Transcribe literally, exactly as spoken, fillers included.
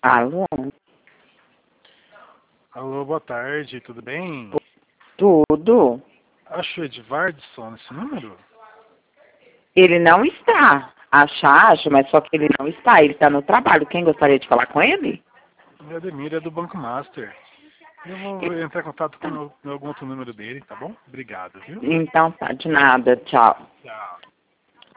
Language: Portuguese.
Alô? Alô, boa tarde, tudo bem? Tudo? Acho o Edvardson nesse número? Ele não está. Acha, acha, mas só que ele não está. Ele está no trabalho. Quem gostaria de falar com ele? O Ademir é do Banco Master. Eu vou entrar em contato com meu- algum outro número dele, tá bom? Obrigado, viu? Então tá, de nada. Tchau. Tchau.